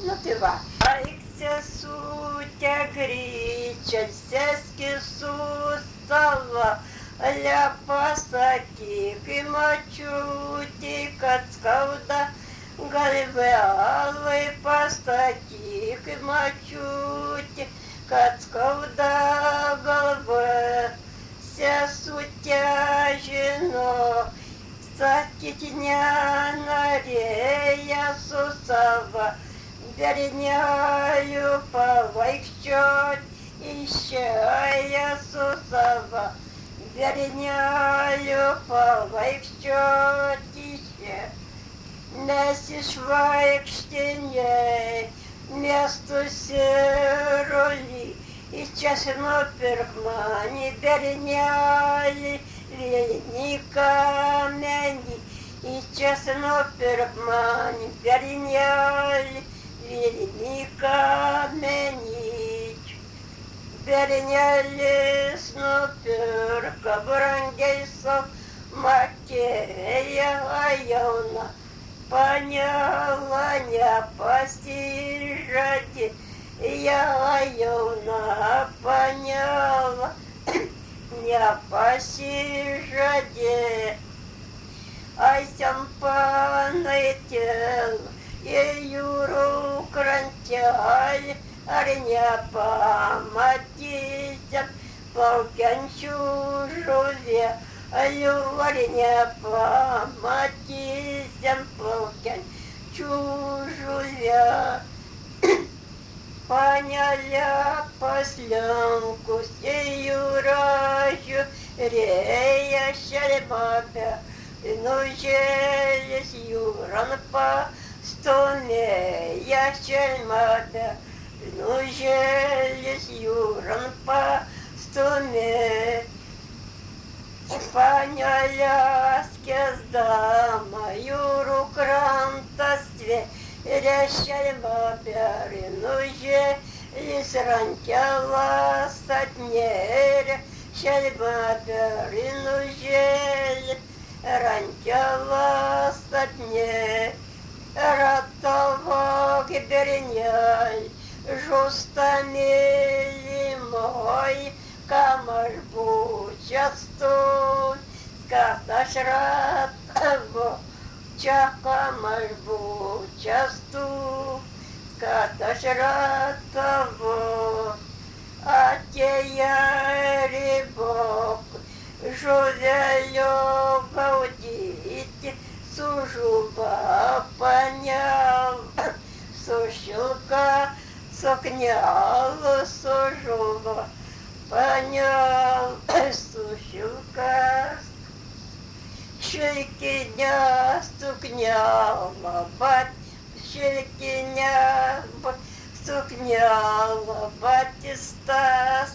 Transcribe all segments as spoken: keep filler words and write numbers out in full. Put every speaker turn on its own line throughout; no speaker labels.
Nu tai va. Aik sesutė greičiausiai su savo, pasakyk močiutei, kad skauda galvelai, pasakyk močiutei, kad skauda galva. Sesutė žino, sakyti nenorėjo su savo berneliu pavaikščiot, išėjo su savo berneliu pavaikščiot, išėjo. Nes išvaikštinėjai miestus ir rolį, į čia nupirk mani bernelį, vienį kamenį, į čia nupirk mani bernelį, vienį kamenį. Bernelis nupirka brangiai sumokėjo, jauna panela nepasižadė, jauna panela nepasižadė. Ai ten panaitėl į jūrų krantelį, ar nepamatysim plaukiančių žuvelių, ar nepamatysim plaukiančių žuvelių. Panelė paslenkus į jūrą žiūrėjo šelmabę, nužėlės jūran pastumėjo šelmabę, nužėlės jūran pastumėjo. Panelė skęsdama jūrų krantas tvėrė šelmabę, nužėlės rankelas atnėrė šelmabę, nužėlės rankelas atnėrė. Ratavo bernelį, žūsta mylimoj, kam aš būčiau, kad aš ratavo, čia kam aš būčiau, kad aš ratavo. Atėjo ribok, žuvelio gaudyti, sužuva panela, sušilka suknelą, sužuva panela, sušilka šilkinę suknelą, bat šilkinę suknelą, batistas,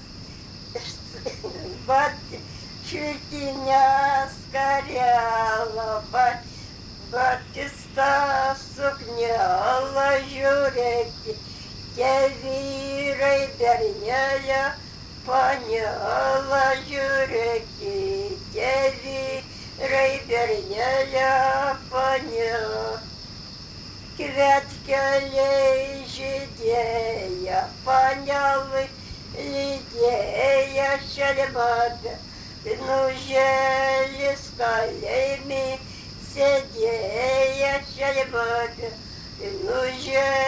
bat šilkinę skarelą, bat batistas suknelą, žiūrėki, tie vyrai bernelę panelą, žiūrėki, tie vyrai bernelę panelą. Kvietkeliai žydėjo, panelai lydėjo šelmabę, nužėlės kalėjime sėdėjo šelmabę,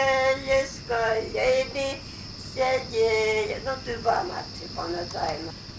nužėlės kalėjime sėdėjo. Nu tai va, matai, pana Daina.